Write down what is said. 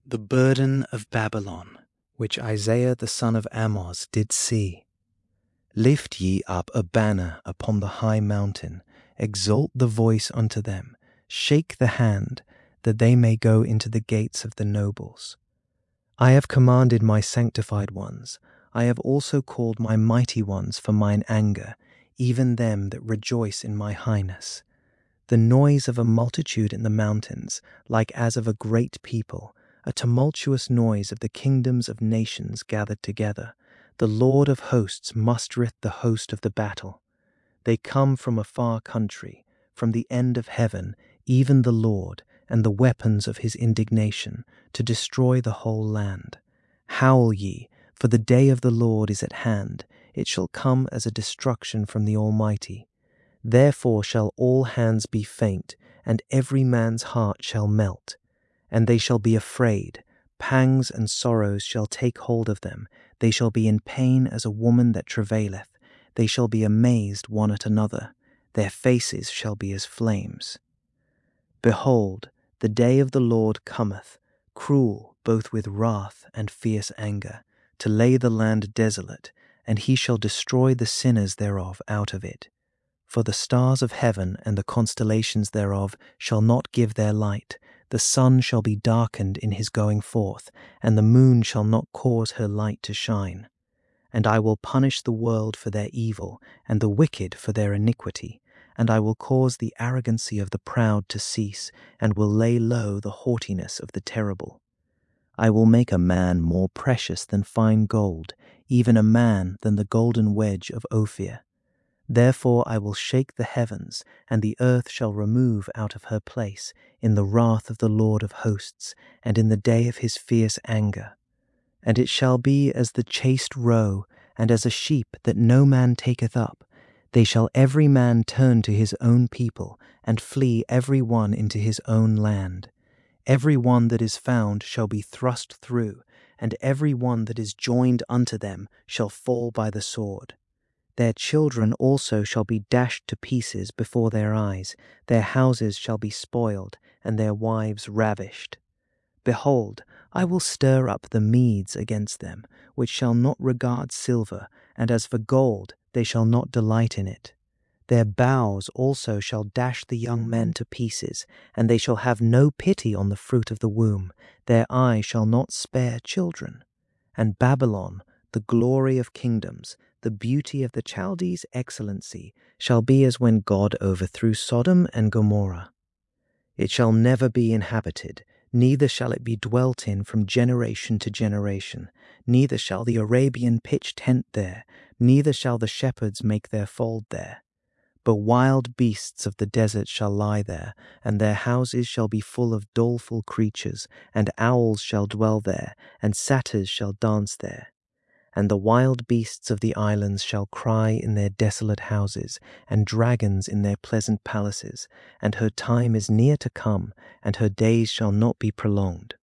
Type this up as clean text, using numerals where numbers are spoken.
The burden of Babylon, which Isaiah the son of Amoz did see. Lift ye up a banner upon the high mountain, exalt the voice unto them, shake the hand, that they may go into the gates of the nobles. I have commanded my sanctified ones, I have also called my mighty ones for mine anger, even them that rejoice in my highness. The noise of a multitude in the mountains, like as of a great people, a tumultuous noise of the kingdoms of nations gathered together. The Lord of hosts mustereth the host of the battle. They come from a far country, from the end of heaven, even the Lord, and the weapons of his indignation, to destroy the whole land. Howl ye, for the day of the Lord is at hand, it shall come as a destruction from the Almighty. Therefore shall all hands be faint, and every man's heart shall melt. And they shall be afraid, pangs and sorrows shall take hold of them, they shall be in pain as a woman that travaileth, they shall be amazed one at another, their faces shall be as flames. Behold, the day of the Lord cometh, cruel both with wrath and fierce anger, to lay the land desolate, and he shall destroy the sinners thereof out of it. For the stars of heaven and the constellations thereof shall not give their light, the sun shall be darkened in his going forth, and the moon shall not cause her light to shine. And I will punish the world for their evil, and the wicked for their iniquity, and I will cause the arrogancy of the proud to cease, and will lay low the haughtiness of the terrible. I will make a man more precious than fine gold, even a man than the golden wedge of Ophir. Therefore I will shake the heavens, and the earth shall remove out of her place, in the wrath of the Lord of hosts, and in the day of his fierce anger. And it shall be as the chased roe, and as a sheep that no man taketh up. They shall every man turn to his own people, and flee every one into his own land. Every one that is found shall be thrust through, and every one that is joined unto them shall fall by the sword. Their children also shall be dashed to pieces before their eyes, their houses shall be spoiled, and their wives ravished. Behold, I will stir up the Medes against them, which shall not regard silver, and as for gold, they shall not delight in it. Their bows also shall dash the young men to pieces, and they shall have no pity on the fruit of the womb, their eye shall not spare children. And Babylon, the glory of kingdoms, the beauty of the Chaldees' excellency, shall be as when God overthrew Sodom and Gomorrah. It shall never be inhabited, neither shall it be dwelt in from generation to generation, neither shall the Arabian pitch tent there, neither shall the shepherds make their fold there. But wild beasts of the desert shall lie there, and their houses shall be full of doleful creatures, and owls shall dwell there, and satyrs shall dance there. And the wild beasts of the islands shall cry in their desolate houses, and dragons in their pleasant palaces, and her time is near to come, and her days shall not be prolonged.